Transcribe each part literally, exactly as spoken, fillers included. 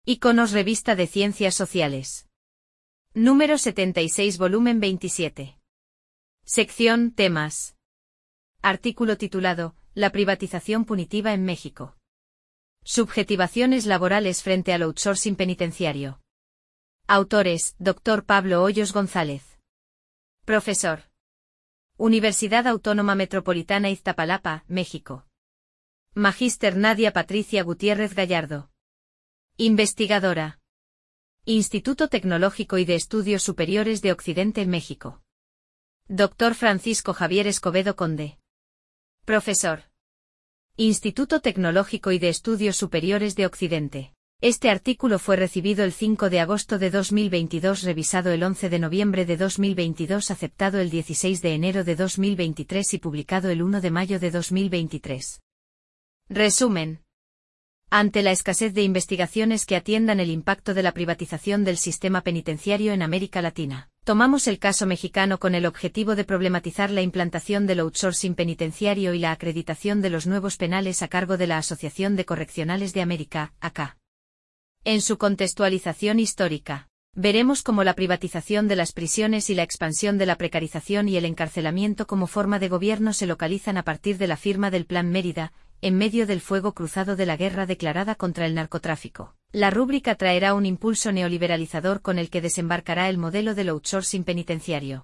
Iconos Revista de Ciencias Sociales. Número setenta y seis, volumen veintisiete. Sección Temas. Artículo titulado La privatización punitiva en México. Subjetivaciones laborales frente al outsourcing penitenciario. Autores: doctor Pablo Hoyos González. Profesor. Universidad Autónoma Metropolitana Iztapalapa, México. Magíster Nadia Patricia Gutiérrez Gallardo. Investigadora. Instituto Tecnológico y de Estudios Superiores de Occidente, México. doctor Francisco Javier Escobedo Conde. Profesor. Instituto Tecnológico y de Estudios Superiores de Occidente. Este artículo fue recibido el cinco de agosto de dos mil veintidós, revisado el once de noviembre de dos mil veintidós, aceptado el dieciséis de enero de dos mil veintitrés y publicado el uno de mayo de dos mil veintitrés. Resumen. Ante la escasez de investigaciones que atiendan el impacto de la privatización del sistema penitenciario en América Latina, tomamos el caso mexicano con el objetivo de problematizar la implantación del outsourcing penitenciario y la acreditación de los nuevos penales a cargo de la Asociación de Correccionales de América, A C A. En su contextualización histórica, veremos cómo la privatización de las prisiones y la expansión de la precarización y el encarcelamiento como forma de gobierno se localizan a partir de la firma del Plan Mérida, en medio del fuego cruzado de la guerra declarada contra el narcotráfico. La rúbrica traerá un impulso neoliberalizador con el que desembarcará el modelo del outsourcing penitenciario.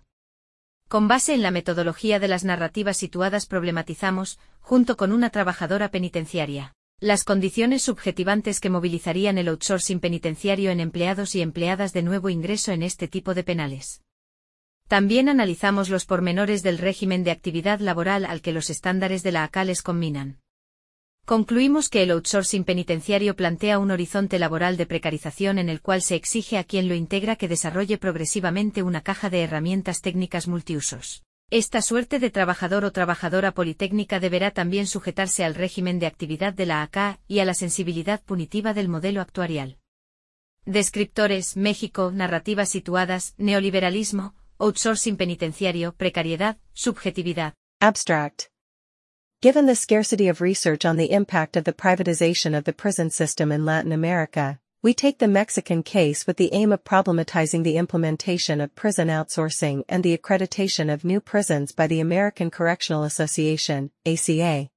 Con base en la metodología de las narrativas situadas problematizamos, junto con una trabajadora penitenciaria, las condiciones subjetivantes que movilizarían el outsourcing penitenciario en empleados y empleadas de nuevo ingreso en este tipo de penales. También analizamos los pormenores del régimen de actividad laboral al que los estándares de la A C A les combinan. Concluimos que el outsourcing penitenciario plantea un horizonte laboral de precarización en el cual se exige a quien lo integra que desarrolle progresivamente una caja de herramientas técnicas multiusos. Esta suerte de trabajador o trabajadora politécnica deberá también sujetarse al régimen de actividad de la A C A y a la sensibilidad punitiva del modelo actuarial. Descriptores: México, narrativas situadas, neoliberalismo, outsourcing penitenciario, precariedad, subjetividad. Abstract. Given the scarcity of research on the impact of the privatization of the prison system in Latin America, we take the Mexican case with the aim of problematizing the implementation of prison outsourcing and the accreditation of new prisons by the American Correctional Association, A C A.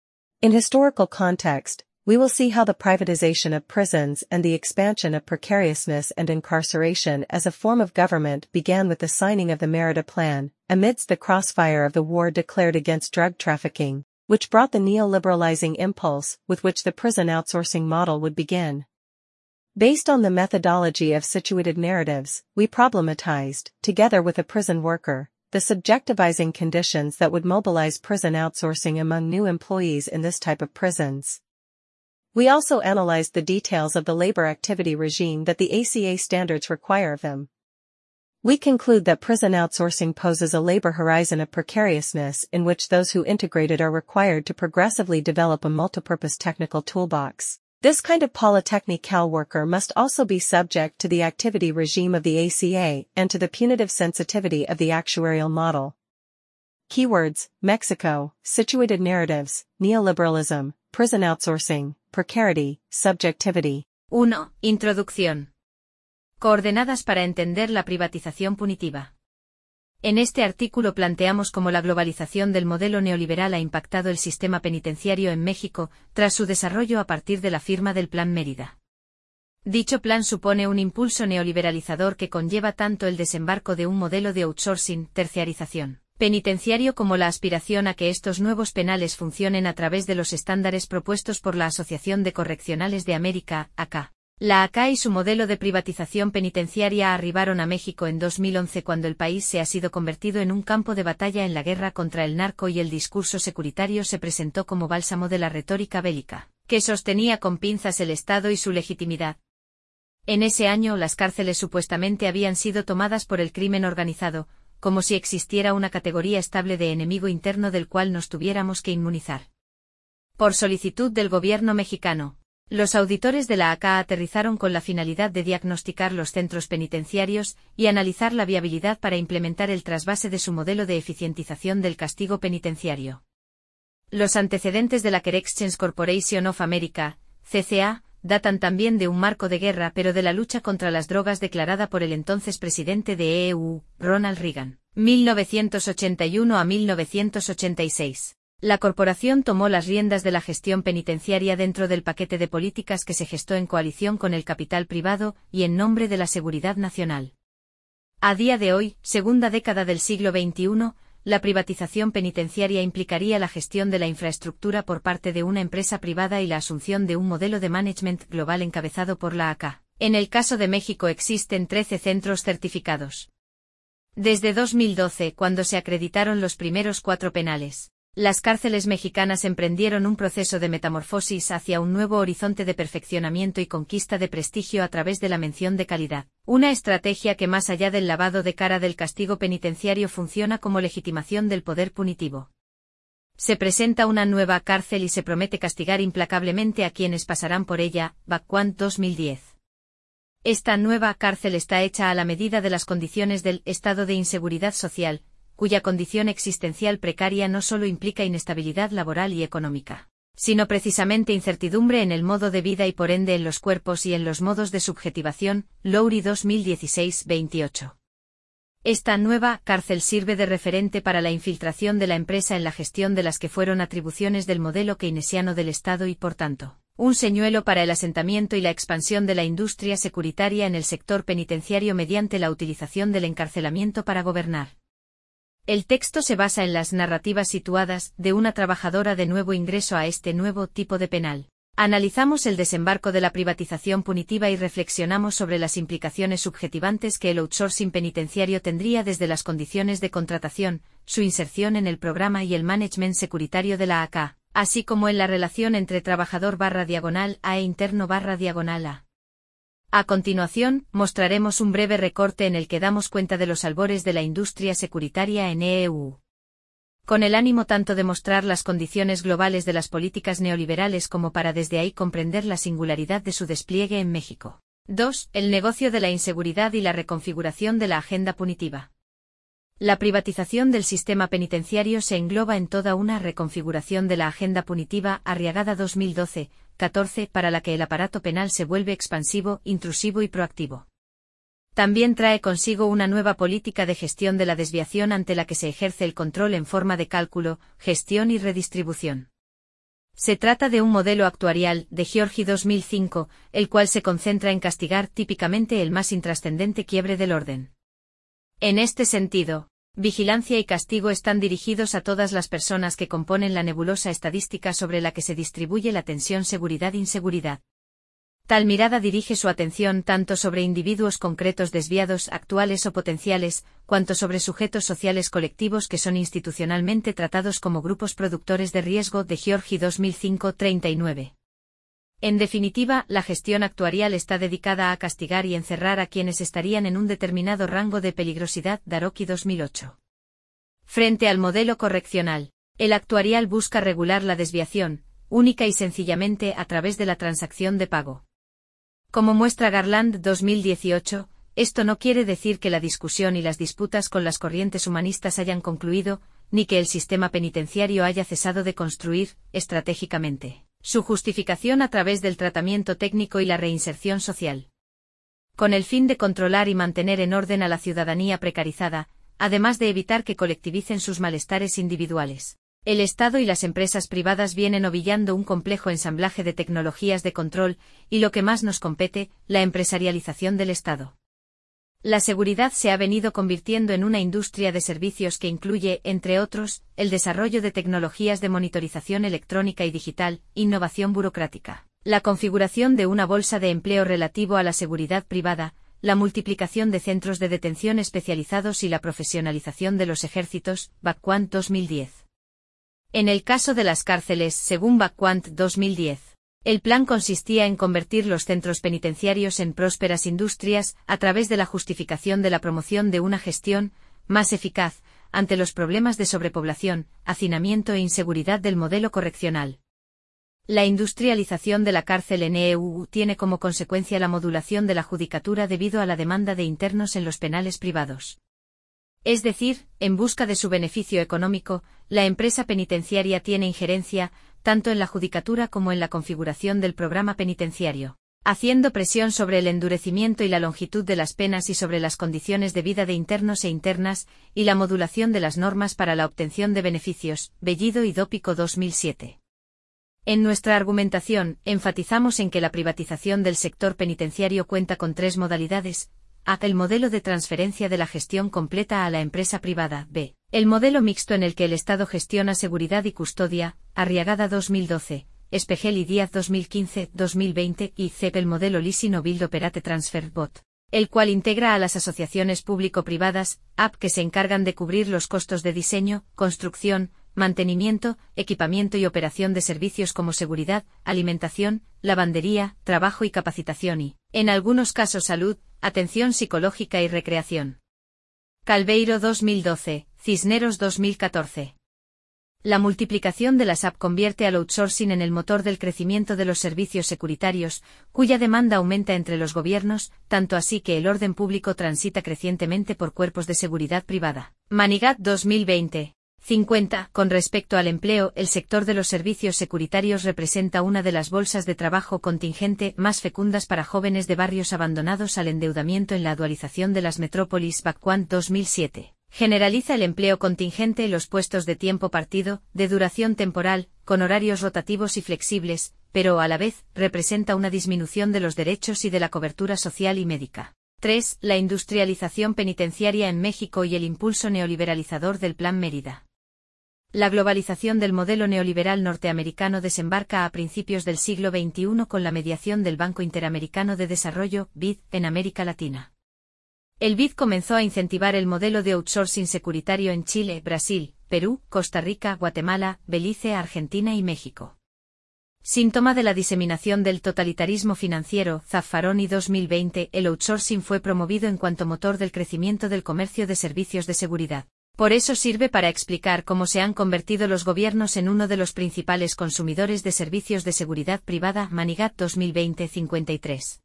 In historical context, we will see how the privatization of prisons and the expansion of precariousness and incarceration as a form of government began with the signing of the Merida Plan, amidst the crossfire of the war declared against drug trafficking, which brought the neoliberalizing impulse with which the prison outsourcing model would begin. Based on the methodology of situated narratives, we problematized, together with a prison worker, the subjectivizing conditions that would mobilize prison outsourcing among new employees in this type of prisons. We also analyzed the details of the labor activity regime that the A C A standards require of them. We conclude that prison outsourcing poses a labor horizon of precariousness in which those who integrate it are required to progressively develop a multipurpose technical toolbox. This kind of polytechnical worker must also be subject to the activity regime of the A C A and to the punitive sensitivity of the actuarial model. Keywords: Mexico, situated narratives, neoliberalism, prison outsourcing, precarity, subjectivity. uno. Introducción. Coordenadas para entender la privatización punitiva. En este artículo planteamos cómo la globalización del modelo neoliberal ha impactado el sistema penitenciario en México, tras su desarrollo a partir de la firma del Plan Mérida. Dicho plan supone un impulso neoliberalizador que conlleva tanto el desembarco de un modelo de outsourcing, terciarización, penitenciario como la aspiración a que estos nuevos penales funcionen a través de los estándares propuestos por la Asociación de Correccionales de América, A C A. La A C A y su modelo de privatización penitenciaria arribaron a México en dos mil once cuando el país se ha sido convertido en un campo de batalla en la guerra contra el narco y el discurso securitario se presentó como bálsamo de la retórica bélica, que sostenía con pinzas el Estado y su legitimidad. En ese año las cárceles supuestamente habían sido tomadas por el crimen organizado, como si existiera una categoría estable de enemigo interno del cual nos tuviéramos que inmunizar. Por solicitud del gobierno mexicano, los auditores de la A C A aterrizaron con la finalidad de diagnosticar los centros penitenciarios y analizar la viabilidad para implementar el trasvase de su modelo de eficientización del castigo penitenciario. Los antecedentes de la Corrections Corporation of America, C C A, datan también de un marco de guerra pero de la lucha contra las drogas declarada por el entonces presidente de E U, Ronald Reagan, mil novecientos ochenta y uno a mil novecientos ochenta y seis. La corporación tomó las riendas de la gestión penitenciaria dentro del paquete de políticas que se gestó en coalición con el capital privado y en nombre de la seguridad nacional. A día de hoy, segunda década del siglo veintiuno, la privatización penitenciaria implicaría la gestión de la infraestructura por parte de una empresa privada y la asunción de un modelo de management global encabezado por la A C A. En el caso de México existen trece centros certificados. Desde dos mil doce, cuando se acreditaron los primeros cuatro penales, las cárceles mexicanas emprendieron un proceso de metamorfosis hacia un nuevo horizonte de perfeccionamiento y conquista de prestigio a través de la mención de calidad, una estrategia que más allá del lavado de cara del castigo penitenciario funciona como legitimación del poder punitivo. Se presenta una nueva cárcel y se promete castigar implacablemente a quienes pasarán por ella, Bacquant dos mil diez. Esta nueva cárcel está hecha a la medida de las condiciones del estado de inseguridad social, cuya condición existencial precaria no solo implica inestabilidad laboral y económica, sino precisamente incertidumbre en el modo de vida y por ende en los cuerpos y en los modos de subjetivación, Lowry dos mil dieciséis veintiocho. Esta nueva cárcel sirve de referente para la infiltración de la empresa en la gestión de las que fueron atribuciones del modelo keynesiano del Estado y por tanto, un señuelo para el asentamiento y la expansión de la industria securitaria en el sector penitenciario mediante la utilización del encarcelamiento para gobernar. El texto se basa en las narrativas situadas de una trabajadora de nuevo ingreso a este nuevo tipo de penal. Analizamos el desembarco de la privatización punitiva y reflexionamos sobre las implicaciones subjetivantes que el outsourcing penitenciario tendría desde las condiciones de contratación, su inserción en el programa y el management securitario de la A C A, así como en la relación entre trabajador barra diagonal A e interno barra diagonal A. A continuación, mostraremos un breve recorte en el que damos cuenta de los albores de la industria securitaria en E U. Con el ánimo tanto de mostrar las condiciones globales de las políticas neoliberales como para desde ahí comprender la singularidad de su despliegue en México. dos. El negocio de la inseguridad y la reconfiguración de la agenda punitiva. La privatización del sistema penitenciario se engloba en toda una reconfiguración de la agenda punitiva Arriagada dos mil doce catorce para la que el aparato penal se vuelve expansivo, intrusivo y proactivo. También trae consigo una nueva política de gestión de la desviación ante la que se ejerce el control en forma de cálculo, gestión y redistribución. Se trata de un modelo actuarial de Giorgi dos mil cinco, el cual se concentra en castigar típicamente el más intrascendente quiebre del orden. En este sentido, vigilancia y castigo están dirigidos a todas las personas que componen la nebulosa estadística sobre la que se distribuye la tensión seguridad-inseguridad. Tal mirada dirige su atención tanto sobre individuos concretos desviados actuales o potenciales, cuanto sobre sujetos sociales colectivos que son institucionalmente tratados como grupos productores de riesgo de Giorgi dos mil cinco treinta y nueve. En definitiva, la gestión actuarial está dedicada a castigar y encerrar a quienes estarían en un determinado rango de peligrosidad Daroki dos mil ocho. Frente al modelo correccional, el actuarial busca regular la desviación, única y sencillamente a través de la transacción de pago. Como muestra Garland dos mil dieciocho, esto no quiere decir que la discusión y las disputas con las corrientes humanistas hayan concluido, ni que el sistema penitenciario haya cesado de construir, estratégicamente, su justificación a través del tratamiento técnico y la reinserción social. Con el fin de controlar y mantener en orden a la ciudadanía precarizada, además de evitar que colectivicen sus malestares individuales, el Estado y las empresas privadas vienen ovillando un complejo ensamblaje de tecnologías de control, y lo que más nos compete, la empresarialización del Estado. La seguridad se ha venido convirtiendo en una industria de servicios que incluye, entre otros, el desarrollo de tecnologías de monitorización electrónica y digital, innovación burocrática, la configuración de una bolsa de empleo relativo a la seguridad privada, la multiplicación de centros de detención especializados y la profesionalización de los ejércitos, Bacquant dos mil diez. En el caso de las cárceles, según Bacquant dos mil diez, el plan consistía en convertir los centros penitenciarios en prósperas industrias a través de la justificación de la promoción de una gestión más eficaz ante los problemas de sobrepoblación, hacinamiento e inseguridad del modelo correccional. La industrialización de la cárcel en E U tiene como consecuencia la modulación de la judicatura debido a la demanda de internos en los penales privados. Es decir, en busca de su beneficio económico, la empresa penitenciaria tiene injerencia, tanto en la judicatura como en la configuración del programa penitenciario, haciendo presión sobre el endurecimiento y la longitud de las penas y sobre las condiciones de vida de internos e internas, y la modulación de las normas para la obtención de beneficios, Bellido y Dópico dos mil siete. En nuestra argumentación, enfatizamos en que la privatización del sector penitenciario cuenta con tres modalidades: A. El modelo de transferencia de la gestión completa a la empresa privada. B. El modelo mixto en el que el Estado gestiona seguridad y custodia, Arriagada dos mil doce, Espejel y Díaz dos mil quince, dos mil veinte, y C. El modelo Leasing o Build Operate Transfer B O T, el cual integra a las asociaciones público-privadas, A P, que se encargan de cubrir los costos de diseño, construcción, mantenimiento, equipamiento y operación de servicios como seguridad, alimentación, lavandería, trabajo y capacitación y, en algunos casos, salud, atención psicológica y recreación. Calveiro dos mil doce, Cisneros dos mil catorce. La multiplicación de las A P convierte al outsourcing en el motor del crecimiento de los servicios securitarios, cuya demanda aumenta entre los gobiernos, tanto así que el orden público transita crecientemente por cuerpos de seguridad privada. Manigat dos mil veinte. cincuenta. Con respecto al empleo, el sector de los servicios securitarios representa una de las bolsas de trabajo contingente más fecundas para jóvenes de barrios abandonados al endeudamiento en la dualización de las metrópolis. Bacquant dos mil siete. Generaliza el empleo contingente en los puestos de tiempo partido, de duración temporal, con horarios rotativos y flexibles, pero a la vez, representa una disminución de los derechos y de la cobertura social y médica. tres. La industrialización penitenciaria en México y el impulso neoliberalizador del Plan Mérida. La globalización del modelo neoliberal norteamericano desembarca a principios del siglo veintiuno con la mediación del Banco Interamericano de Desarrollo, B I D, en América Latina. El B I D comenzó a incentivar el modelo de outsourcing securitario en Chile, Brasil, Perú, Costa Rica, Guatemala, Belice, Argentina y México. Síntoma de la diseminación del totalitarismo financiero, Zaffaroni dos mil veinte, el outsourcing fue promovido en cuanto motor del crecimiento del comercio de servicios de seguridad. Por eso sirve para explicar cómo se han convertido los gobiernos en uno de los principales consumidores de servicios de seguridad privada. Manigat dos mil veinte, cincuenta y tres.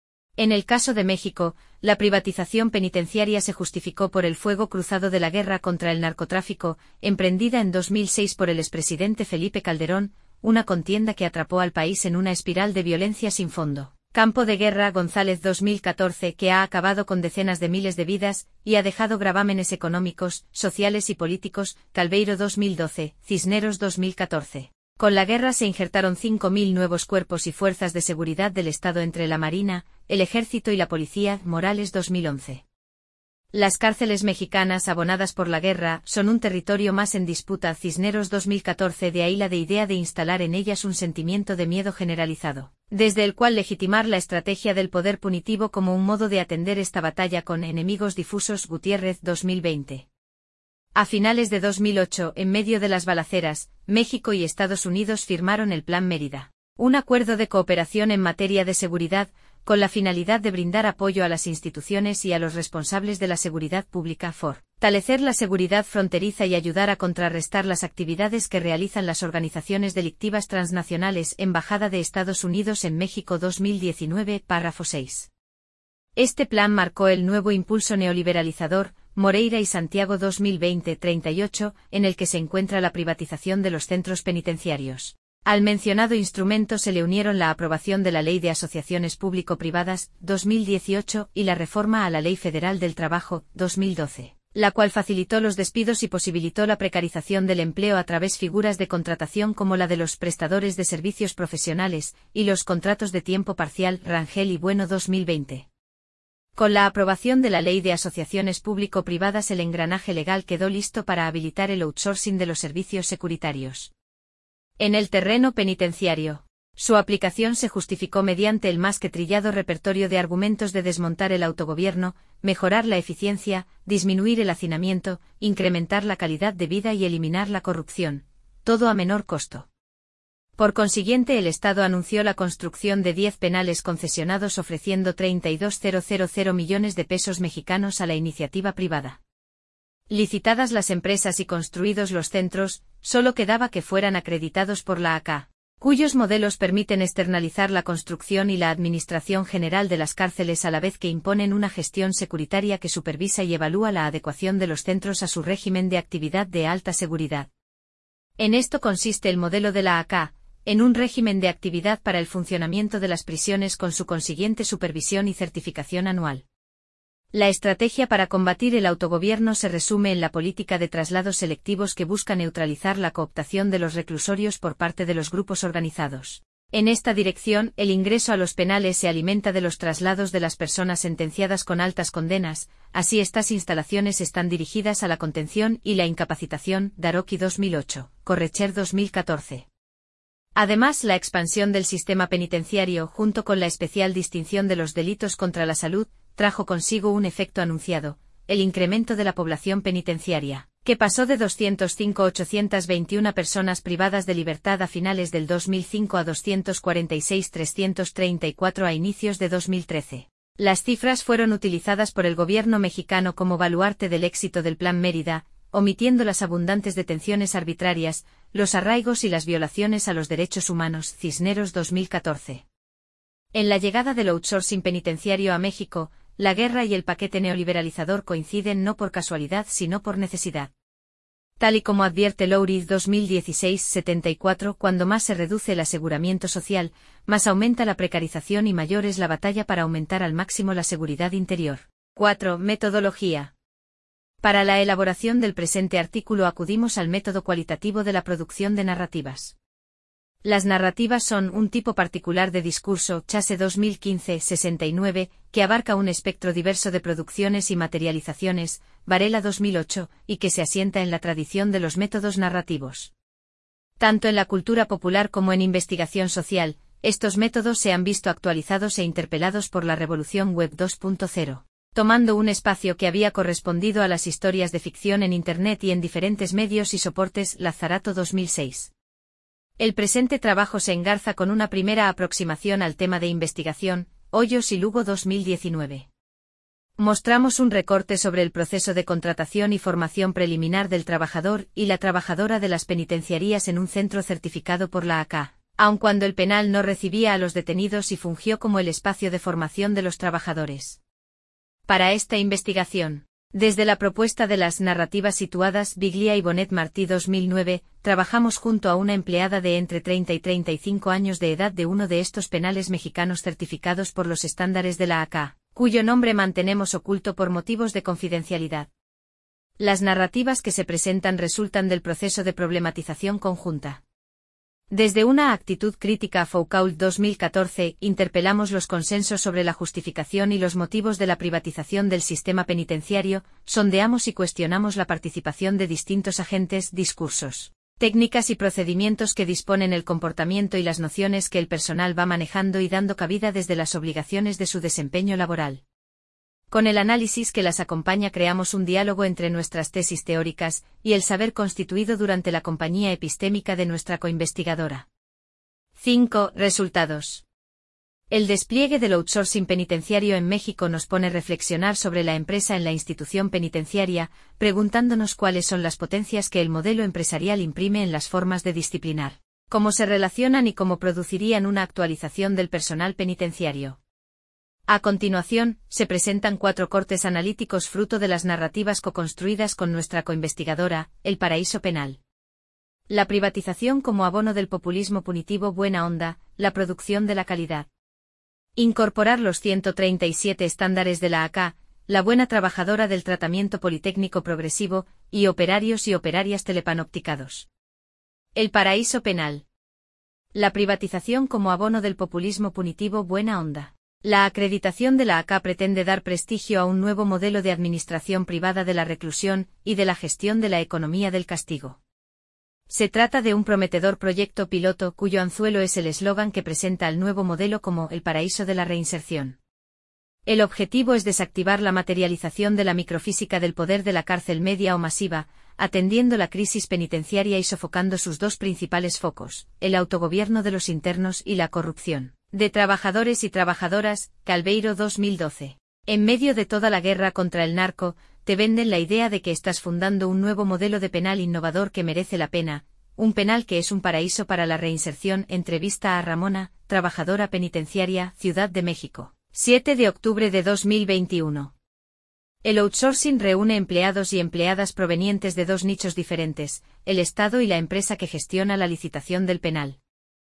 En el caso de México, la privatización penitenciaria se justificó por el fuego cruzado de la guerra contra el narcotráfico, emprendida en dos mil seis por el expresidente Felipe Calderón, una contienda que atrapó al país en una espiral de violencia sin fondo. Campo de Guerra González dos mil catorce, que ha acabado con decenas de miles de vidas, y ha dejado gravámenes económicos, sociales y políticos. Calveiro dos mil doce, Cisneros dos mil catorce. Con la guerra se injertaron cinco mil nuevos cuerpos y fuerzas de seguridad del Estado entre la Marina, el Ejército y la Policía. Morales dos mil once. Las cárceles mexicanas abonadas por la guerra son un territorio más en disputa. Cisneros dos mil catorce. De ahí la de idea de instalar en ellas un sentimiento de miedo generalizado, desde el cual legitimar la estrategia del poder punitivo como un modo de atender esta batalla con enemigos difusos. Gutiérrez dos mil veinte. A finales de dos mil ocho, en medio de las balaceras, México y Estados Unidos firmaron el Plan Mérida, un acuerdo de cooperación en materia de seguridad, con la finalidad de brindar apoyo a las instituciones y a los responsables de la seguridad pública, fortalecer la seguridad fronteriza y ayudar a contrarrestar las actividades que realizan las organizaciones delictivas transnacionales. Embajada de Estados Unidos en México dos mil diecinueve, párrafo seis. Este plan marcó el nuevo impulso neoliberalizador, Moreira y Santiago dos mil veinte treinta y ocho, en el que se encuentra la privatización de los centros penitenciarios. Al mencionado instrumento se le unieron la aprobación de la Ley de Asociaciones Público-Privadas, dos mil dieciocho, y la reforma a la Ley Federal del Trabajo, dos mil doce, la cual facilitó los despidos y posibilitó la precarización del empleo a través figuras de contratación como la de los prestadores de servicios profesionales, y los contratos de tiempo parcial. Rangel y Bueno dos mil veinte. Con la aprobación de la Ley de Asociaciones Público-Privadas el engranaje legal quedó listo para habilitar el outsourcing de los servicios securitarios. En el terreno penitenciario, su aplicación se justificó mediante el más que trillado repertorio de argumentos de desmontar el autogobierno, mejorar la eficiencia, disminuir el hacinamiento, incrementar la calidad de vida y eliminar la corrupción, todo a menor costo. Por consiguiente, el Estado anunció la construcción de diez penales concesionados ofreciendo treinta y dos mil millones de pesos mexicanos a la iniciativa privada. Licitadas las empresas y construidos los centros, solo quedaba que fueran acreditados por la A C A, cuyos modelos permiten externalizar la construcción y la administración general de las cárceles a la vez que imponen una gestión securitaria que supervisa y evalúa la adecuación de los centros a su régimen de actividad de alta seguridad. En esto consiste el modelo de la A C A, en un régimen de actividad para el funcionamiento de las prisiones con su consiguiente supervisión y certificación anual. La estrategia para combatir el autogobierno se resume en la política de traslados selectivos que busca neutralizar la cooptación de los reclusorios por parte de los grupos organizados. En esta dirección, el ingreso a los penales se alimenta de los traslados de las personas sentenciadas con altas condenas, así estas instalaciones están dirigidas a la contención y la incapacitación, Daroqui dos mil ocho, Correcher dos mil catorce. Además, la expansión del sistema penitenciario, junto con la especial distinción de los delitos contra la salud, trajo consigo un efecto anunciado, el incremento de la población penitenciaria, que pasó de doscientos cinco mil ochocientas veintiuna personas privadas de libertad a finales del dos mil cinco a doscientos cuarenta y seis mil trescientos treinta y cuatro a inicios de dos mil trece. Las cifras fueron utilizadas por el gobierno mexicano como baluarte del éxito del Plan Mérida, omitiendo las abundantes detenciones arbitrarias, los arraigos y las violaciones a los derechos humanos. Cisneros dos mil catorce. En la llegada del outsourcing penitenciario a México, la guerra y el paquete neoliberalizador coinciden no por casualidad sino por necesidad. Tal y como advierte Louriz dos mil dieciséis setenta y cuatro, cuando más se reduce el aseguramiento social, más aumenta la precarización y mayor es la batalla para aumentar al máximo la seguridad interior. cuatro. Metodología. Para la elaboración del presente artículo acudimos al método cualitativo de la producción de narrativas. Las narrativas son un tipo particular de discurso, Chase dos mil quince sesenta y nueve, que abarca un espectro diverso de producciones y materializaciones, Varela dos mil ocho, y que se asienta en la tradición de los métodos narrativos. Tanto en la cultura popular como en investigación social, estos métodos se han visto actualizados e interpelados por la revolución web dos punto cero. Tomando un espacio que había correspondido a las historias de ficción en Internet y en diferentes medios y soportes. Lazzarato dos mil seis. El presente trabajo se engarza con una primera aproximación al tema de investigación, Hoyos y Lugo dos mil diecinueve. Mostramos un recorte sobre el proceso de contratación y formación preliminar del trabajador y la trabajadora de las penitenciarías en un centro certificado por la A C A, aun cuando el penal no recibía a los detenidos y fungió como el espacio de formación de los trabajadores. Para esta investigación, desde la propuesta de las narrativas situadas Biglia y Bonet Martí dos mil nueve, trabajamos junto a una empleada de entre treinta y treinta y cinco años de edad de uno de estos penales mexicanos certificados por los estándares de la A C A, cuyo nombre mantenemos oculto por motivos de confidencialidad. Las narrativas que se presentan resultan del proceso de problematización conjunta. Desde una actitud crítica a Foucault dos mil catorce, interpelamos los consensos sobre la justificación y los motivos de la privatización del sistema penitenciario, sondeamos y cuestionamos la participación de distintos agentes, discursos, técnicas y procedimientos que disponen el comportamiento y las nociones que el personal va manejando y dando cabida desde las obligaciones de su desempeño laboral. Con el análisis que las acompaña creamos un diálogo entre nuestras tesis teóricas y el saber constituido durante la compañía epistémica de nuestra coinvestigadora. cinco. Resultados. El despliegue del outsourcing penitenciario en México nos pone a reflexionar sobre la empresa en la institución penitenciaria, preguntándonos cuáles son las potencias que el modelo empresarial imprime en las formas de disciplinar, cómo se relacionan y cómo producirían una actualización del personal penitenciario. A continuación, se presentan cuatro cortes analíticos fruto de las narrativas co-construidas con nuestra coinvestigadora, El paraíso penal. La privatización como abono del populismo punitivo buena onda, la producción de la calidad. Incorporar los ciento treinta y siete estándares de la A C A, la buena trabajadora del tratamiento politécnico progresivo, y operarios y operarias telepanopticados. El paraíso penal. La privatización como abono del populismo punitivo buena onda. La acreditación de la A C A pretende dar prestigio a un nuevo modelo de administración privada de la reclusión y de la gestión de la economía del castigo. Se trata de un prometedor proyecto piloto cuyo anzuelo es el eslogan que presenta al nuevo modelo como el paraíso de la reinserción. El objetivo es desactivar la materialización de la microfísica del poder de la cárcel media o masiva, atendiendo la crisis penitenciaria y sofocando sus dos principales focos, el autogobierno de los internos y la corrupción de trabajadores y trabajadoras. Calveiro dos mil doce. En medio de toda la guerra contra el narco, te venden la idea de que estás fundando un nuevo modelo de penal innovador que merece la pena, un penal que es un paraíso para la reinserción. Entrevista a Ramona, trabajadora penitenciaria, Ciudad de México. siete de octubre de dos mil veintiuno. El outsourcing reúne empleados y empleadas provenientes de dos nichos diferentes, el Estado y la empresa que gestiona la licitación del penal.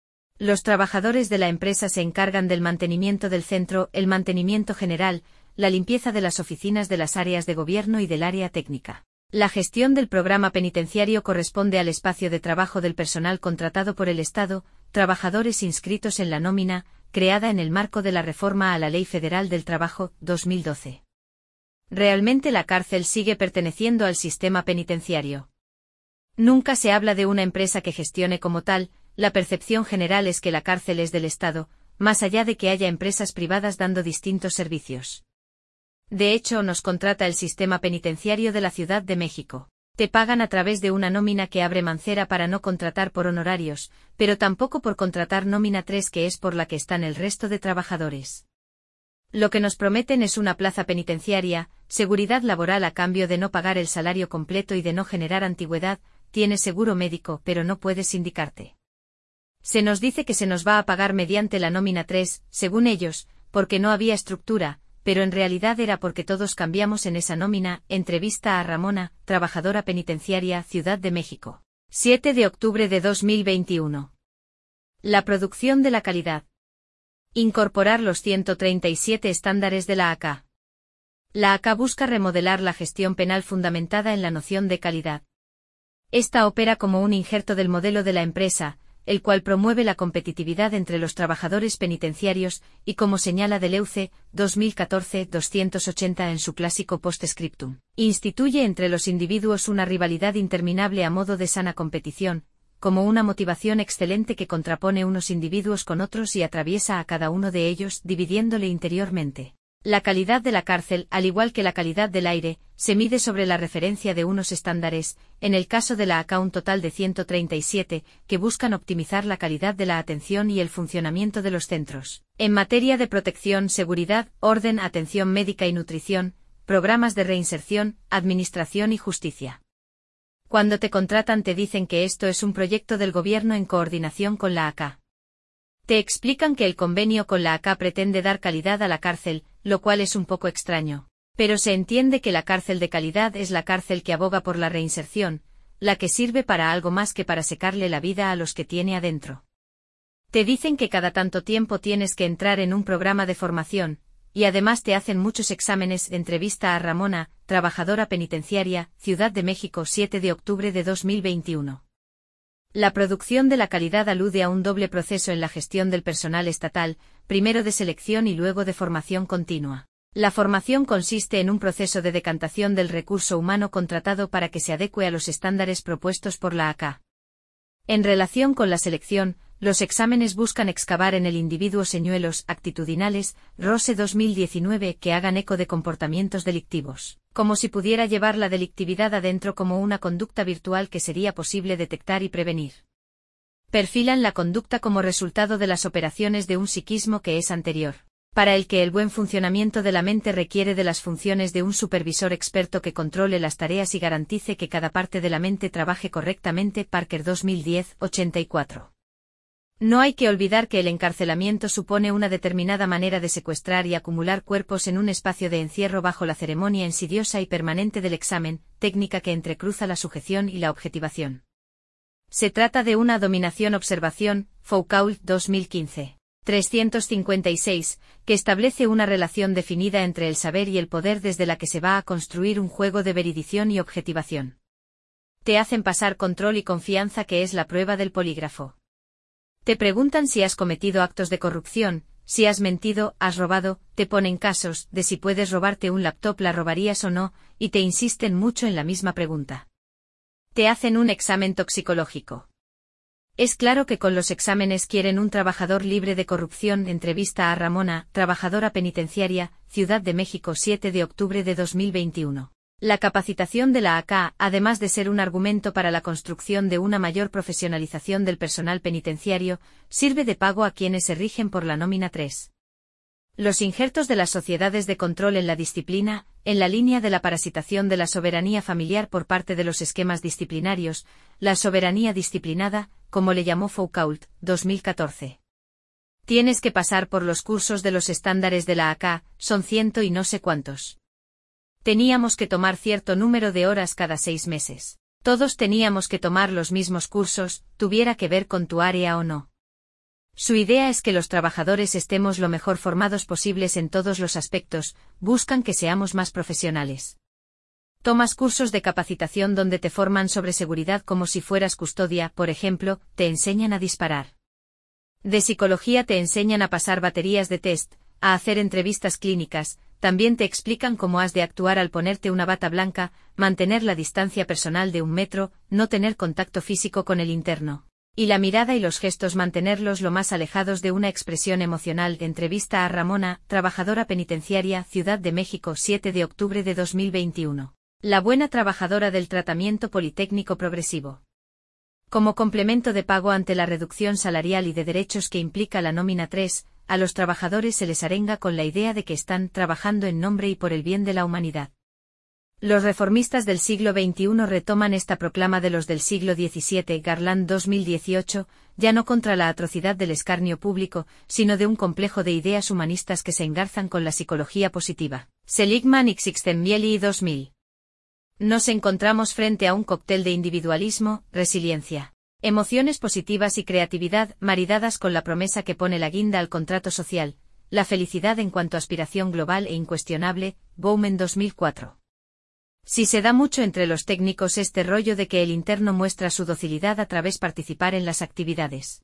Los trabajadores de la empresa se encargan del mantenimiento del centro, el mantenimiento general, la limpieza de las oficinas de las áreas de gobierno y del área técnica. La gestión del programa penitenciario corresponde al espacio de trabajo del personal contratado por el Estado, trabajadores inscritos en la nómina, creada en el marco de la reforma a la Ley Federal del Trabajo, dos mil doce. Realmente la cárcel sigue perteneciendo al sistema penitenciario. Nunca se habla de una empresa que gestione como tal, la percepción general es que la cárcel es del Estado, más allá de que haya empresas privadas dando distintos servicios. De hecho, nos contrata el sistema penitenciario de la Ciudad de México. Te pagan a través de una nómina que abre Mancera para no contratar por honorarios, pero tampoco por contratar nómina tres, que es por la que están el resto de trabajadores. Lo que nos prometen es una plaza penitenciaria, seguridad laboral a cambio de no pagar el salario completo y de no generar antigüedad, tienes seguro médico pero no puedes sindicarte. Se nos dice que se nos va a pagar mediante la nómina tres, según ellos, porque no había estructura, pero en realidad era porque todos cambiamos en esa nómina. Entrevista a Ramona, trabajadora penitenciaria, Ciudad de México. siete de octubre de dos mil veintiuno. La producción de la calidad. Incorporar los ciento treinta y siete estándares de la A C A. La A C A busca remodelar la gestión penal fundamentada en la noción de calidad. Esta opera como un injerto del modelo de la empresa, el cual promueve la competitividad entre los trabajadores penitenciarios, y como señala Deleuze, dos mil catorce doscientos ochenta en su clásico Post-Scriptum, instituye entre los individuos una rivalidad interminable a modo de sana competición, como una motivación excelente que contrapone unos individuos con otros y atraviesa a cada uno de ellos, dividiéndole interiormente. La calidad de la cárcel, al igual que la calidad del aire, se mide sobre la referencia de unos estándares, en el caso de la A C A un total de ciento treinta y siete, que buscan optimizar la calidad de la atención y el funcionamiento de los centros. En materia de protección, seguridad, orden, atención médica y nutrición, programas de reinserción, administración y justicia. Cuando te contratan te dicen que esto es un proyecto del gobierno en coordinación con la A C A. Te explican que el convenio con la A C A pretende dar calidad a la cárcel, lo cual es un poco extraño. Pero se entiende que la cárcel de calidad es la cárcel que aboga por la reinserción, la que sirve para algo más que para secarle la vida a los que tiene adentro. Te dicen que cada tanto tiempo tienes que entrar en un programa de formación, y además te hacen muchos exámenes. Entrevista a Ramona, trabajadora penitenciaria, Ciudad de México, siete de octubre de dos mil veintiuno. La producción de la calidad alude a un doble proceso en la gestión del personal estatal, primero de selección y luego de formación continua. La formación consiste en un proceso de decantación del recurso humano contratado para que se adecue a los estándares propuestos por la A C A. En relación con la selección, los exámenes buscan excavar en el individuo señuelos actitudinales, Rose dos mil diecinueve, que hagan eco de comportamientos delictivos, como si pudiera llevar la delictividad adentro como una conducta virtual que sería posible detectar y prevenir. Perfilan la conducta como resultado de las operaciones de un psiquismo que es anterior, para el que el buen funcionamiento de la mente requiere de las funciones de un supervisor experto que controle las tareas y garantice que cada parte de la mente trabaje correctamente. Parker dos mil diez, ochenta y cuatro. No hay que olvidar que el encarcelamiento supone una determinada manera de secuestrar y acumular cuerpos en un espacio de encierro bajo la ceremonia insidiosa y permanente del examen, técnica que entrecruza la sujeción y la objetivación. Se trata de una dominación-observación, Foucault dos mil quince. trescientos cincuenta y seis, que establece una relación definida entre el saber y el poder desde la que se va a construir un juego de veridición y objetivación. Te hacen pasar control y confianza, que es la prueba del polígrafo. Te preguntan si has cometido actos de corrupción, si has mentido, has robado, te ponen casos de si puedes robarte un laptop, la robarías o no, y te insisten mucho en la misma pregunta. Te hacen un examen toxicológico. Es claro que con los exámenes quieren un trabajador libre de corrupción. Entrevista a Ramona, trabajadora penitenciaria, Ciudad de México, siete de octubre de dos mil veintiuno. La capacitación de la A C A, además de ser un argumento para la construcción de una mayor profesionalización del personal penitenciario, sirve de pago a quienes se rigen por la nómina tres. Los injertos de las sociedades de control en la disciplina, en la línea de la parasitación de la soberanía familiar por parte de los esquemas disciplinarios, la soberanía disciplinada, como le llamó Foucault, dos mil catorce. Tienes que pasar por los cursos de los estándares de la A C A, son ciento y no sé cuántos. Teníamos que tomar cierto número de horas cada seis meses. Todos teníamos que tomar los mismos cursos, tuviera que ver con tu área o no. Su idea es que los trabajadores estemos lo mejor formados posibles en todos los aspectos, buscan que seamos más profesionales. Tomas cursos de capacitación donde te forman sobre seguridad como si fueras custodia, por ejemplo, te enseñan a disparar. De psicología te enseñan a pasar baterías de test, a hacer entrevistas clínicas, también te explican cómo has de actuar al ponerte una bata blanca, mantener la distancia personal de un metro, no tener contacto físico con el interno. Y la mirada y los gestos mantenerlos lo más alejados de una expresión emocional. Entrevista a Ramona, trabajadora penitenciaria, Ciudad de México, siete de octubre de dos mil veintiuno. La buena trabajadora del tratamiento politécnico progresivo. Como complemento de pago ante la reducción salarial y de derechos que implica la nómina tres, a los trabajadores se les arenga con la idea de que están trabajando en nombre y por el bien de la humanidad. Los reformistas del siglo veintiuno retoman esta proclama de los del siglo diecisiete, Garland dos mil dieciocho, ya no contra la atrocidad del escarnio público, sino de un complejo de ideas humanistas que se engarzan con la psicología positiva. Seligman y Csikszentmihalyi dos mil. Nos encontramos frente a un cóctel de individualismo, resiliencia, emociones positivas y creatividad, maridadas con la promesa que pone la guinda al contrato social, la felicidad en cuanto aspiración global e incuestionable, Bowman dos mil cuatro. Si se da mucho entre los técnicos este rollo de que el interno muestra su docilidad a través participar en las actividades.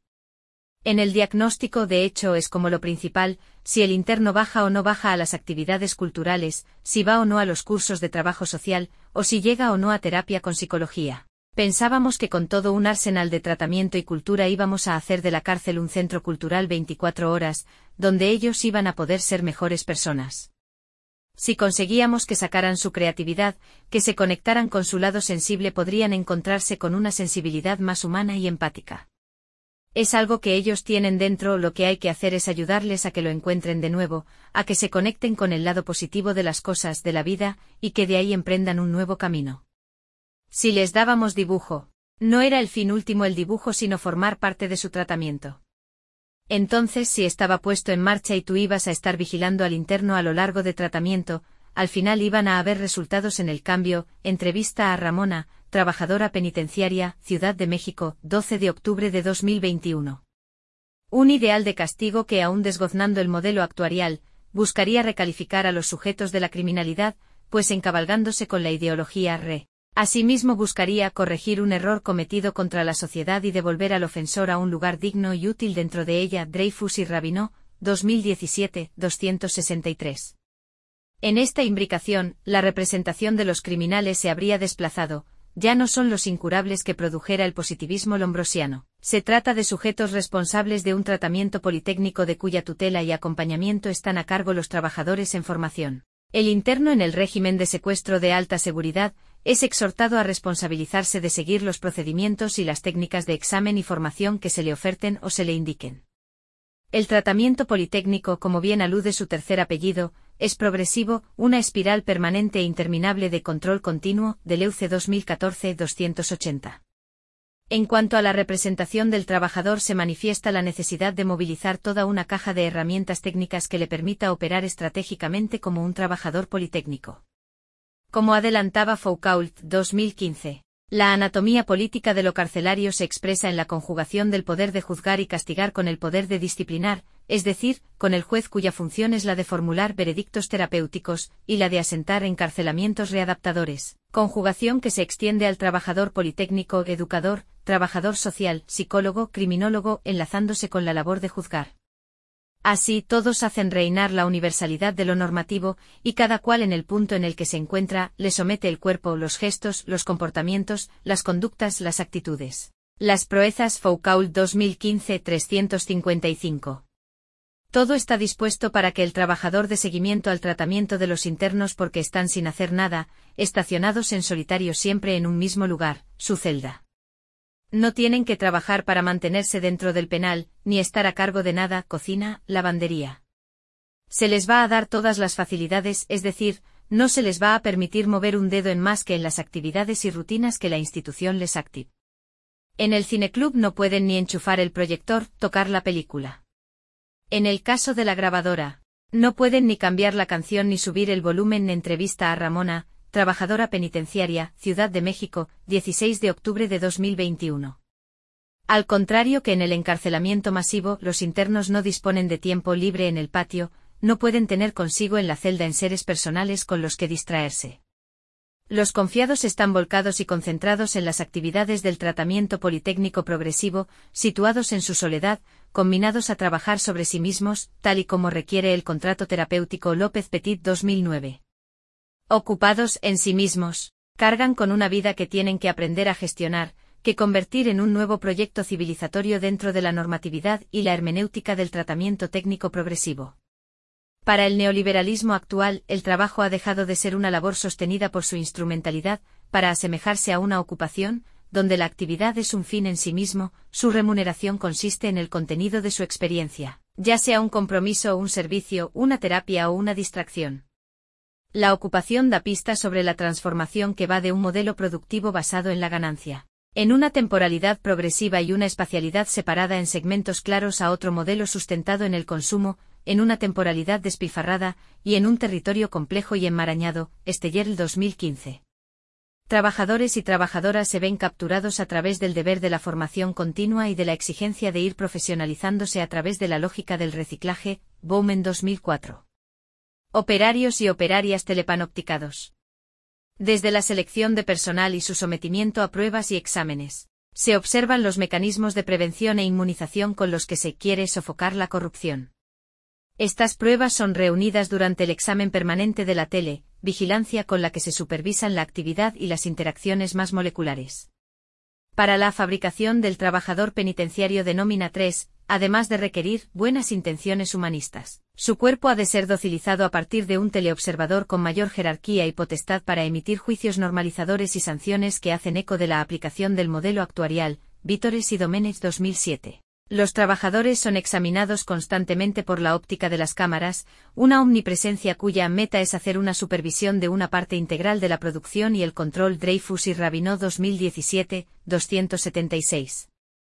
En el diagnóstico de hecho es como lo principal, si el interno baja o no baja a las actividades culturales, si va o no a los cursos de trabajo social, o si llega o no a terapia con psicología. Pensábamos que con todo un arsenal de tratamiento y cultura íbamos a hacer de la cárcel un centro cultural veinticuatro horas, donde ellos iban a poder ser mejores personas. Si conseguíamos que sacaran su creatividad, que se conectaran con su lado sensible, podrían encontrarse con una sensibilidad más humana y empática. Es algo que ellos tienen dentro, lo que hay que hacer es ayudarles a que lo encuentren de nuevo, a que se conecten con el lado positivo de las cosas de la vida, y que de ahí emprendan un nuevo camino. Si les dábamos dibujo, no era el fin último el dibujo sino formar parte de su tratamiento. Entonces si estaba puesto en marcha y tú ibas a estar vigilando al interno a lo largo de tratamiento, al final iban a haber resultados en el cambio. Entrevista a Ramona, trabajadora penitenciaria, Ciudad de México, doce de octubre de dos mil veintiuno. Un ideal de castigo que, aún desgoznando el modelo actuarial, buscaría recalificar a los sujetos de la criminalidad, pues encabalgándose con la ideología re. Asimismo buscaría corregir un error cometido contra la sociedad y devolver al ofensor a un lugar digno y útil dentro de ella. Dreyfus y Rabineau, dos mil diecisiete, doscientos sesenta y tres. En esta imbricación, la representación de los criminales se habría desplazado, ya no son los incurables que produjera el positivismo lombrosiano. Se trata de sujetos responsables de un tratamiento politécnico de cuya tutela y acompañamiento están a cargo los trabajadores en formación. El interno en el régimen de secuestro de alta seguridad es exhortado a responsabilizarse de seguir los procedimientos y las técnicas de examen y formación que se le oferten o se le indiquen. El tratamiento politécnico, como bien alude su tercer apellido, es progresivo, una espiral permanente e interminable de control continuo. Deleuze dos mil catorce, doscientos ochenta. En cuanto a la representación del trabajador, se manifiesta la necesidad de movilizar toda una caja de herramientas técnicas que le permita operar estratégicamente como un trabajador politécnico. Como adelantaba Foucault, dos mil quince, la anatomía política de lo carcelario se expresa en la conjugación del poder de juzgar y castigar con el poder de disciplinar, es decir, con el juez cuya función es la de formular veredictos terapéuticos, y la de asentar encarcelamientos readaptadores, conjugación que se extiende al trabajador politécnico, educador, trabajador social, psicólogo, criminólogo, enlazándose con la labor de juzgar. Así todos hacen reinar la universalidad de lo normativo, y cada cual en el punto en el que se encuentra, le somete el cuerpo, los gestos, los comportamientos, las conductas, las actitudes. Las proezas. Foucault dos mil quince, trescientos cincuenta y cinco. Todo está dispuesto para que el trabajador dé seguimiento al tratamiento de los internos porque están sin hacer nada, estacionados en solitario siempre en un mismo lugar, su celda. No tienen que trabajar para mantenerse dentro del penal, ni estar a cargo de nada, cocina, lavandería. Se les va a dar todas las facilidades, es decir, no se les va a permitir mover un dedo en más que en las actividades y rutinas que la institución les active. En el cineclub no pueden ni enchufar el proyector, tocar la película. En el caso de la grabadora, No pueden ni cambiar la canción ni subir el volumen. Entrevista a Ramona, trabajadora penitenciaria, Ciudad de México, dieciséis de octubre de dos mil veintiuno. Al contrario que en el encarcelamiento masivo, los internos no disponen de tiempo libre en el patio, no pueden tener consigo en la celda enseres personales con los que distraerse. Los confiados están volcados y concentrados en las actividades del tratamiento politécnico progresivo, situados en su soledad, combinados a trabajar sobre sí mismos, tal y como requiere el contrato terapéutico López Petit dos mil nueve. Ocupados en sí mismos, cargan con una vida que tienen que aprender a gestionar, que convertir en un nuevo proyecto civilizatorio dentro de la normatividad y la hermenéutica del tratamiento técnico progresivo. Para el neoliberalismo actual, el trabajo ha dejado de ser una labor sostenida por su instrumentalidad, para asemejarse a una ocupación, donde la actividad es un fin en sí mismo, su remuneración consiste en el contenido de su experiencia, ya sea un compromiso o un servicio, una terapia o una distracción. La ocupación da pistas sobre la transformación que va de un modelo productivo basado en la ganancia, en una temporalidad progresiva y una espacialidad separada en segmentos claros, a otro modelo sustentado en el consumo, en una temporalidad despilfarrada, y en un territorio complejo y enmarañado. Steyer dos mil quince. Trabajadores y trabajadoras se ven capturados a través del deber de la formación continua y de la exigencia de ir profesionalizándose a través de la lógica del reciclaje. Bowman dos mil cuatro. Operarios y operarias telepanopticados. Desde la selección de personal y su sometimiento a pruebas y exámenes, se observan los mecanismos de prevención e inmunización con los que se quiere sofocar la corrupción. Estas pruebas son reunidas durante el examen permanente de la tele, vigilancia con la que se supervisan la actividad y las interacciones más moleculares. Para la fabricación del trabajador penitenciario de nómina tres, además de requerir buenas intenciones humanistas, su cuerpo ha de ser docilizado a partir de un teleobservador con mayor jerarquía y potestad para emitir juicios normalizadores y sanciones que hacen eco de la aplicación del modelo actuarial. Vítores y Domenech dos mil siete. Los trabajadores son examinados constantemente por la óptica de las cámaras, una omnipresencia cuya meta es hacer una supervisión de una parte integral de la producción y el control. Dreyfus y Rabineau dos mil diecisiete, doscientos setenta y seis.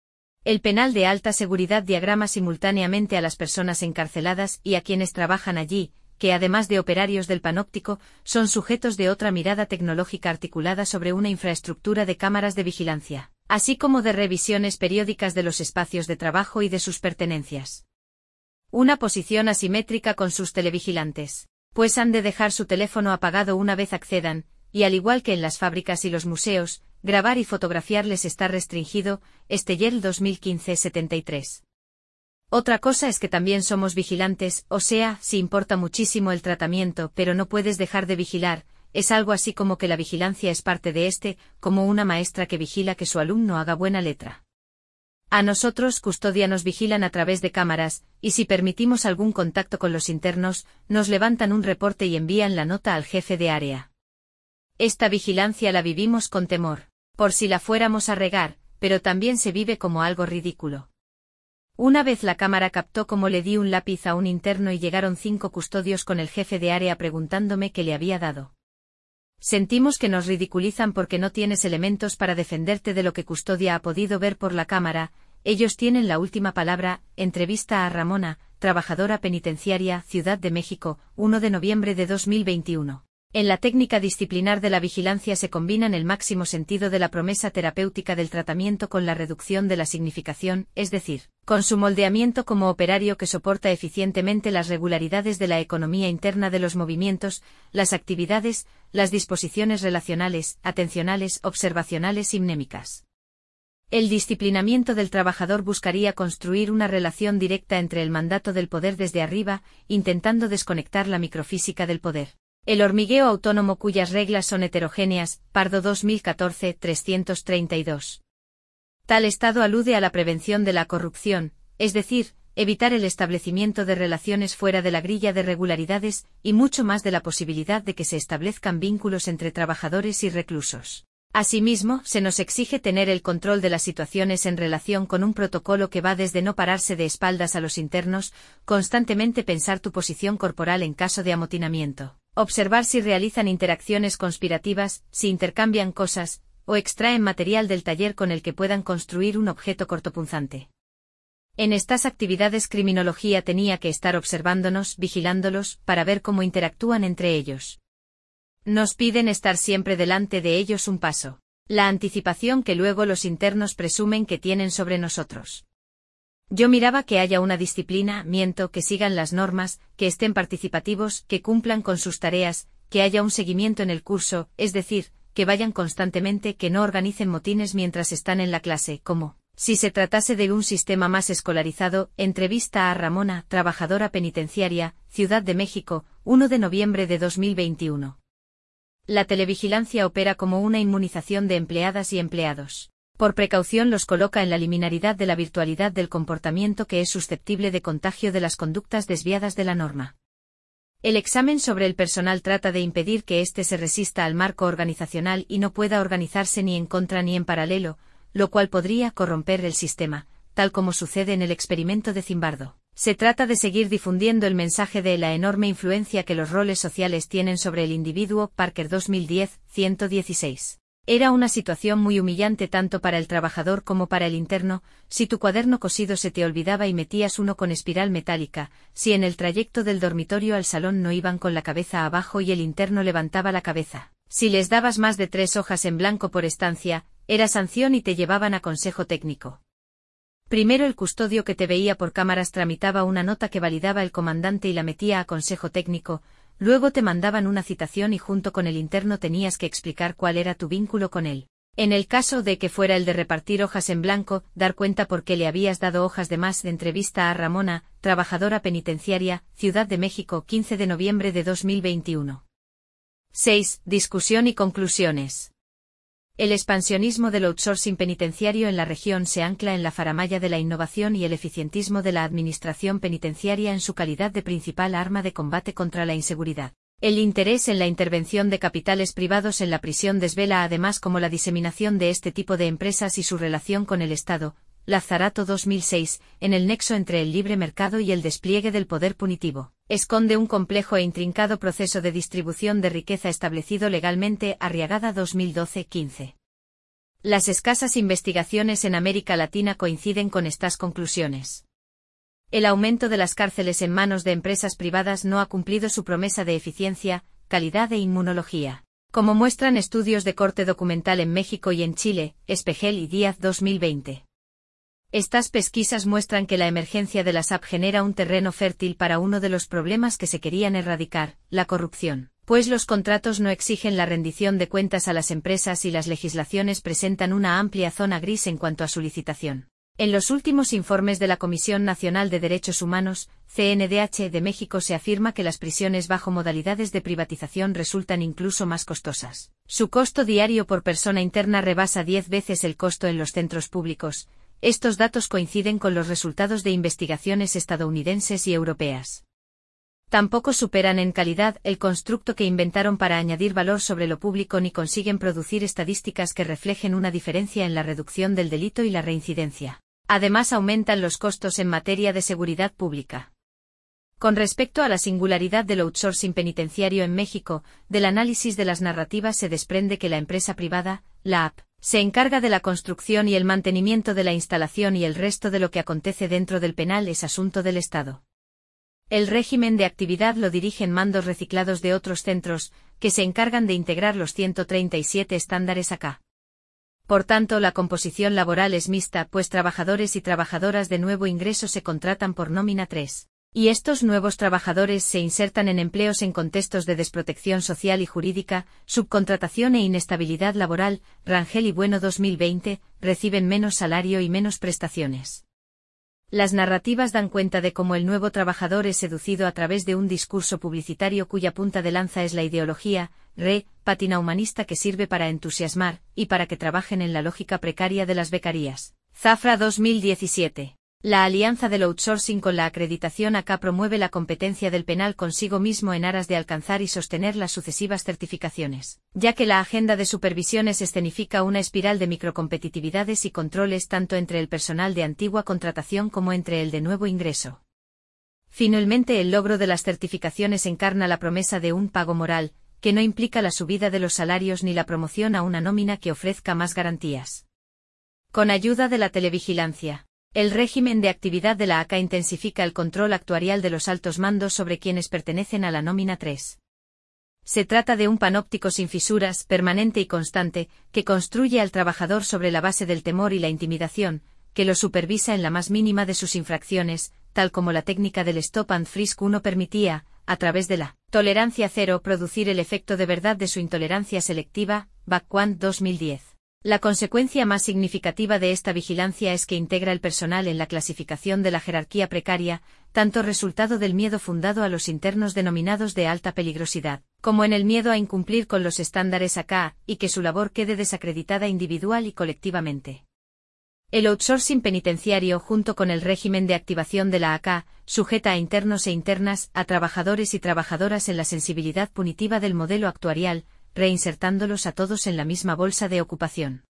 El penal de alta seguridad diagrama simultáneamente a las personas encarceladas y a quienes trabajan allí, que además de operarios del panóptico, son sujetos de otra mirada tecnológica articulada sobre una infraestructura de cámaras de vigilancia, así como de revisiones periódicas de los espacios de trabajo y de sus pertenencias. Una posición asimétrica con sus televigilantes, pues han de dejar su teléfono apagado una vez accedan, y al igual que en las fábricas y los museos, grabar y fotografiar les está restringido. Steyer dos mil quince setenta y tres. Otra cosa es que también somos vigilantes, o sea, sí importa muchísimo el tratamiento, pero no puedes dejar de vigilar. Es algo así como que la vigilancia es parte de este, como una maestra que vigila que su alumno haga buena letra. A nosotros, custodia, nos vigilan a través de cámaras, y si permitimos algún contacto con los internos, nos levantan un reporte y envían la nota al jefe de área. Esta vigilancia la vivimos con temor, por si la fuéramos a regar, pero también se vive como algo ridículo. Una vez la cámara captó cómo le di un lápiz a un interno y llegaron cinco custodios con el jefe de área preguntándome qué le había dado. Sentimos que nos ridiculizan porque no tienes elementos para defenderte de lo que custodia ha podido ver por la cámara. Ellos tienen la última palabra. Entrevista a Ramona, trabajadora penitenciaria, Ciudad de México, uno de noviembre de dos mil veintiuno. En la técnica disciplinar de la vigilancia se combinan el máximo sentido de la promesa terapéutica del tratamiento con la reducción de la significación, es decir, con su moldeamiento como operario que soporta eficientemente las regularidades de la economía interna de los movimientos, las actividades, las disposiciones relacionales, atencionales, observacionales y mnémicas. El disciplinamiento del trabajador buscaría construir una relación directa entre el mandato del poder desde arriba, intentando desconectar la microfísica del poder. El hormigueo autónomo cuyas reglas son heterogéneas. Pardo dos mil catorce, trescientos treinta y dos. Tal estado alude a la prevención de la corrupción, es decir, evitar el establecimiento de relaciones fuera de la grilla de regularidades, y mucho más de la posibilidad de que se establezcan vínculos entre trabajadores y reclusos. Asimismo, se nos exige tener el control de las situaciones en relación con un protocolo que va desde no pararse de espaldas a los internos, constantemente pensar tu posición corporal en caso de amotinamiento, observar si realizan interacciones conspirativas, si intercambian cosas, o extraen material del taller con el que puedan construir un objeto cortopunzante. En estas actividades criminología tenía que estar observándonos, vigilándolos, para ver cómo interactúan entre ellos. Nos piden estar siempre delante de ellos un paso. La anticipación que luego los internos presumen que tienen sobre nosotros. Yo miraba que haya una disciplina, miento, que sigan las normas, que estén participativos, que cumplan con sus tareas, que haya un seguimiento en el curso, es decir, que vayan constantemente, que no organicen motines mientras están en la clase, como, si se tratase de un sistema más escolarizado. Entrevista a Ramona, trabajadora penitenciaria, Ciudad de México, primero de noviembre de dos mil veintiuno. La televigilancia opera como una inmunización de empleadas y empleados. Por precaución los coloca en la liminaridad de la virtualidad del comportamiento que es susceptible de contagio de las conductas desviadas de la norma. El examen sobre el personal trata de impedir que éste se resista al marco organizacional y no pueda organizarse ni en contra ni en paralelo, lo cual podría corromper el sistema, tal como sucede en el experimento de Zimbardo. Se trata de seguir difundiendo el mensaje de la enorme influencia que los roles sociales tienen sobre el individuo. Parker dos mil diez, ciento dieciséis. Era una situación muy humillante tanto para el trabajador como para el interno, si tu cuaderno cosido se te olvidaba y metías uno con espiral metálica, si en el trayecto del dormitorio al salón no iban con la cabeza abajo y el interno levantaba la cabeza, si les dabas más de tres hojas en blanco por estancia, era sanción y te llevaban a consejo técnico. Primero el custodio que te veía por cámaras tramitaba una nota que validaba el comandante y la metía a consejo técnico. Luego te mandaban una citación y junto con el interno tenías que explicar cuál era tu vínculo con él. En el caso de que fuera el de repartir hojas en blanco, dar cuenta por qué le habías dado hojas de más. De entrevista a Ramona, trabajadora penitenciaria, Ciudad de México, quince de noviembre de dos mil veintiuno. seis. Discusión y conclusiones. El expansionismo del outsourcing penitenciario en la región se ancla en la faramalla de la innovación y el eficientismo de la administración penitenciaria en su calidad de principal arma de combate contra la inseguridad. El interés en la intervención de capitales privados en la prisión desvela además cómo la diseminación de este tipo de empresas y su relación con el Estado, Lazzarato dos mil seis, en el nexo entre el libre mercado y el despliegue del poder punitivo, esconde un complejo e intrincado proceso de distribución de riqueza establecido legalmente. Arriagada dos mil doce quince. Las escasas investigaciones en América Latina coinciden con estas conclusiones. El aumento de las cárceles en manos de empresas privadas no ha cumplido su promesa de eficiencia, calidad e inmunología, como muestran estudios de corte documental en México y en Chile, Espejel y Díaz dos mil veinte. Estas pesquisas muestran que la emergencia de la S A P genera un terreno fértil para uno de los problemas que se querían erradicar, la corrupción, pues los contratos no exigen la rendición de cuentas a las empresas y las legislaciones presentan una amplia zona gris en cuanto a su licitación. En los últimos informes de la Comisión Nacional de Derechos Humanos, C N D H de México se afirma que las prisiones bajo modalidades de privatización resultan incluso más costosas. Su costo diario por persona interna rebasa diez veces el costo en los centros públicos. Estos datos coinciden con los resultados de investigaciones estadounidenses y europeas. Tampoco superan en calidad el constructo que inventaron para añadir valor sobre lo público ni consiguen producir estadísticas que reflejen una diferencia en la reducción del delito y la reincidencia. Además aumentan los costos en materia de seguridad pública. Con respecto a la singularidad del outsourcing penitenciario en México, del análisis de las narrativas se desprende que la empresa privada, la A P, se encarga de la construcción y el mantenimiento de la instalación y el resto de lo que acontece dentro del penal es asunto del Estado. El régimen de actividad lo dirigen mandos reciclados de otros centros, que se encargan de integrar los ciento treinta y siete estándares A C A. Por tanto, la composición laboral es mixta, pues trabajadores y trabajadoras de nuevo ingreso se contratan por nómina tres. Y estos nuevos trabajadores se insertan en empleos en contextos de desprotección social y jurídica, subcontratación e inestabilidad laboral. Rangel y Bueno dos mil veinte, reciben menos salario y menos prestaciones. Las narrativas dan cuenta de cómo el nuevo trabajador es seducido a través de un discurso publicitario cuya punta de lanza es la ideología, re, pátina humanista que sirve para entusiasmar, y para que trabajen en la lógica precaria de las becarías. Zafra dos mil diecisiete. La alianza del outsourcing con la acreditación A C A promueve la competencia del penal consigo mismo en aras de alcanzar y sostener las sucesivas certificaciones, ya que la agenda de supervisiones escenifica una espiral de microcompetitividades y controles tanto entre el personal de antigua contratación como entre el de nuevo ingreso. Finalmente, el logro de las certificaciones encarna la promesa de un pago moral, que no implica la subida de los salarios ni la promoción a una nómina que ofrezca más garantías. Con ayuda de la televigilancia. El régimen de actividad de la A C A intensifica el control actuarial de los altos mandos sobre quienes pertenecen a la nómina tres. Se trata de un panóptico sin fisuras, permanente y constante, que construye al trabajador sobre la base del temor y la intimidación, que lo supervisa en la más mínima de sus infracciones, tal como la técnica del stop and frisk uno permitía, a través de la tolerancia cero, producir el efecto de verdad de su intolerancia selectiva, Backwand dos mil diez. La consecuencia más significativa de esta vigilancia es que integra el personal en la clasificación de la jerarquía precaria, tanto resultado del miedo fundado a los internos denominados de alta peligrosidad, como en el miedo a incumplir con los estándares A C A, y que su labor quede desacreditada individual y colectivamente. El outsourcing penitenciario, junto con el régimen de activación de la A C A, sujeta a internos e internas, a trabajadores y trabajadoras en la sensibilidad punitiva del modelo actuarial, reinsertándolos a todos en la misma bolsa de ocupación.